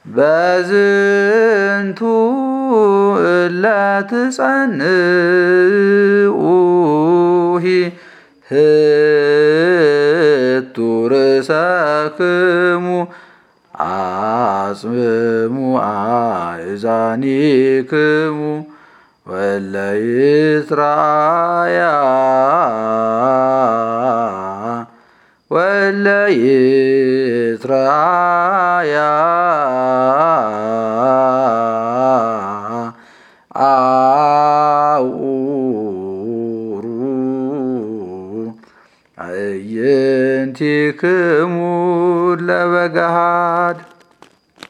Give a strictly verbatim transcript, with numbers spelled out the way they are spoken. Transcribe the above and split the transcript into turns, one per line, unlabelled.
በዝንቱ እለትጸንዑሂ ህቱ ርእሰክሙ አጽምሙ አእዛኒክሙ ወእለ ይትራያ ወእለ ይትራያ አውሩ አዕይንቲክሙ ለበገሃድ